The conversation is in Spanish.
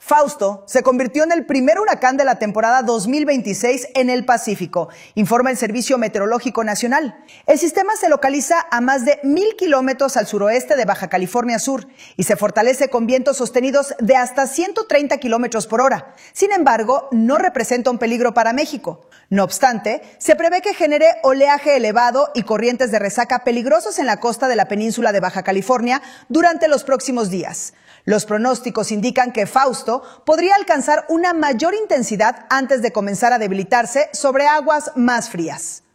Fausto se convirtió en el primer huracán de la temporada 2026 en el Pacífico, informa el Servicio Meteorológico Nacional. El sistema se localiza a más de 1,000 kilómetros al suroeste de Baja California Sur y se fortalece con vientos sostenidos de hasta 130 kilómetros por hora. Sin embargo, no representa un peligro para México. No obstante, se prevé que genere oleaje elevado y corrientes de resaca peligrosos en la costa de la península de Baja California durante los próximos días. Los pronósticos indican que Fausto podría alcanzar una mayor intensidad antes de comenzar a debilitarse sobre aguas más frías.